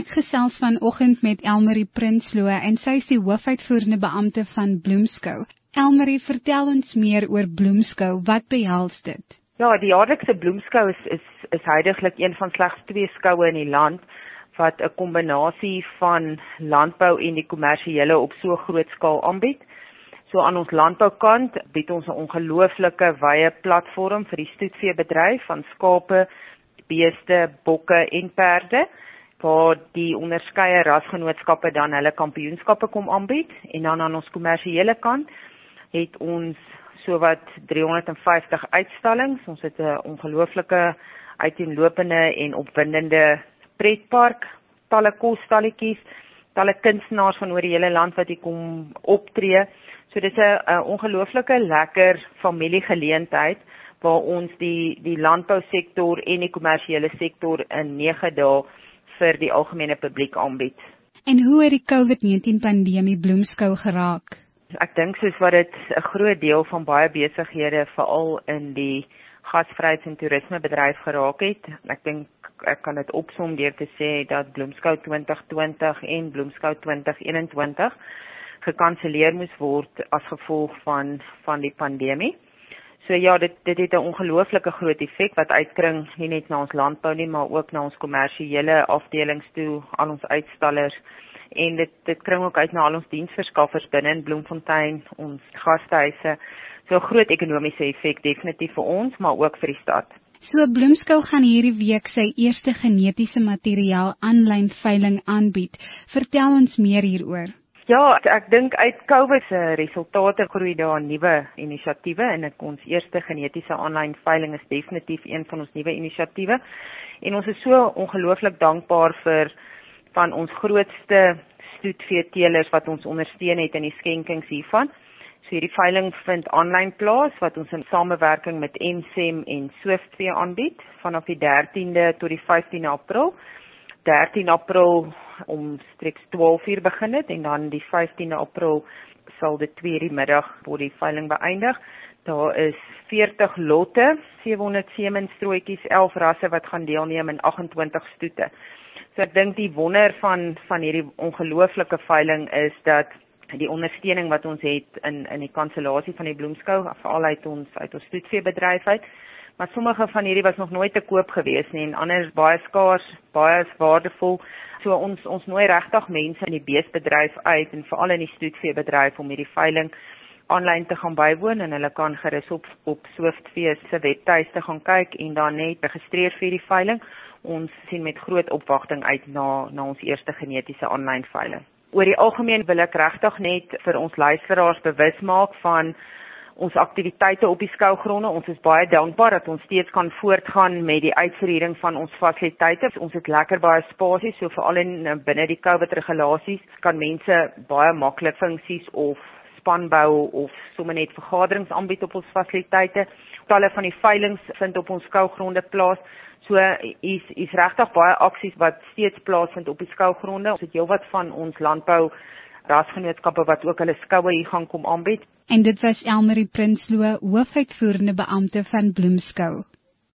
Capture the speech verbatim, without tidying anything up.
Ek gesels vanoggend met Elmarie Prinsloo en sy is die hoofuitvoerende beampte van Bloemskou. Elmarie, vertel ons meer oor Bloemskou. Wat behels dit? Ja, die jaarlikse Bloemskou is, is, is huidiglik een van slegs twee skoue in die land wat 'n kombinasie van landbou en die kommersiële op so groot skaal aanbied. So aan ons landboukant bied ons 'n ongelooflike wye platform vir die stoetveebedryf van skape, beeste, bokke en perde, waar die onderskeie rasgenootskappe dan hulle kampioenskappe kom aanbied. En dan aan ons kommersiële kant het ons sowat driehonderdvyftig uitstallings. Ons het 'n ongelooflike uiteenlopende en opwindende pretpark, talle kosstalletjies, talle kunstenaars van oor die hele land wat hier kom optree. So dit is 'n ongelooflike lekker familiegeleentheid waar ons die die landbousektor en die kommersiële sektor in nege dae vir die algemene publiek aanbied. En hoe het die COVID negentien pandemie Bloemskou geraak? Ek dink soos wat dit 'n groot deel van baie besighede veral in die gasvryheids- en toerismebedryf geraak het. Ek dink ek kan dit opsom deur te sê dat Bloemskou twintig twintig en Bloemskou twintig eenentwintig gekanselleer moes word as gevolg van van die pandemie. So ja, dit dit het 'n ongelooflike groot effek wat uitkring nie net na ons landbou nie, maar ook na ons kommersiële afdelings toe, al ons uitstallers. En dit dit kring ook uit na al ons diensverskaffers binne in Bloemfontein, ons gastehuise. So 'n groot ekonomiese effek definitief vir ons, maar ook vir die stad. So Bloemskou gaan hierdie week sy eerste genetiese materiaal aanlyn veiling aanbied. Vertel ons meer hieroor. Ja, ek dink uit COVID se resultate groei daar nuwe inisiatiewe en ek ons eerste genetiese aanlyn veiling is definitief een van ons nuwe inisiatiewe. En ons is so ongelooflik dankbaar vir van ons grootste stoetveeteelers wat ons ondersteun het in die skenkings hiervan. So hierdie veiling vind aanlyn plaas wat ons in samewerking met M S E M en Swiftwee aanbied vanaf die dertiende tot die vyftiende April. dertien April omstreeks twaalf uur begin het en dan die vyftiende April sal dit twee uur die middag word die veiling beëindig. Daar is veertig lotte, sewehonderd semenstrooitjies, elf rasse wat gaan deelneem en agt en twintig stoete. So ek dink die wonder van van hierdie ongelooflike veiling is dat die ondersteuning wat ons het in in die kansellasie van die Bloemskou, veral uit ons uit ons stoetveebedryf uit. Maar sommige van hierdie was nog nooit te koop gewees nie en ander is baie skaars, baie waardevol. So ons ons nooi regtig mense in die beesbedryf uit en veral in die stoetveebedryf om hierdie veiling aanlyn te gaan bywoon en hulle kan gerus op op Swiftwee se webtuiste gaan kyk en dan net registreer vir die veiling. Ons sien met groot opwagting uit na na ons eerste genetiese aanlyn veiling. Oor die algemeen wil ek regtig net vir ons luisteraars bewus maak van ons aktiwiteite op die skougronde. Ons is baie dankbaar dat ons steeds kan voortgaan met die uitverhuuring van ons fasiliteite. Ons het lekker baie spasie, so veral in binne die COVID regulasies kan mense baie maklik funksies of spanbou of sommer net vergaderings aanbied op ons fasiliteite. Talle van die veilings vind op ons skougronde plaas. So is is regtig baie aksies wat steeds plaasvind op die skougronde. Ons het heelwat van ons landbou rasgenootskappe wat ook hulle skoue hier gaan kom aanbied. En dit was Elmarie Prinsloo, hoofuitvoerende beampte van Bloemskou.